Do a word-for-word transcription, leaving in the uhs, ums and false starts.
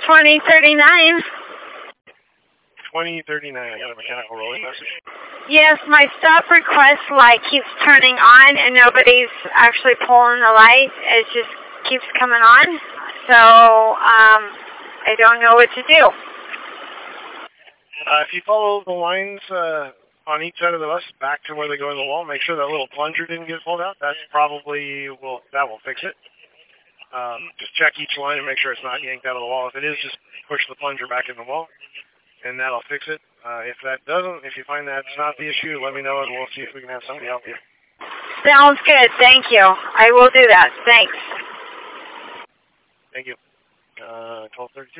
twenty thirty-nine. twenty thirty-nine. I got a mechanical rolling message. Yes, my stop request light keeps turning on and nobody's actually pulling the light. It just keeps coming on. So, um, I don't know what to do. Uh, if you follow the lines uh, on each side of the bus back to where they go in the wall, make sure that little plunger didn't get pulled out. That's probably, will that will fix it. Um, just check each line and make sure it's not yanked out of the wall. If it is, just push the plunger back in the wall, and that'll fix it. Uh, if that doesn't, if you find that's not the issue, let me know, and we'll see if we can have somebody help you. Sounds good. Thank you. I will do that. Thanks. Thank you. Uh, twelve thirty-two.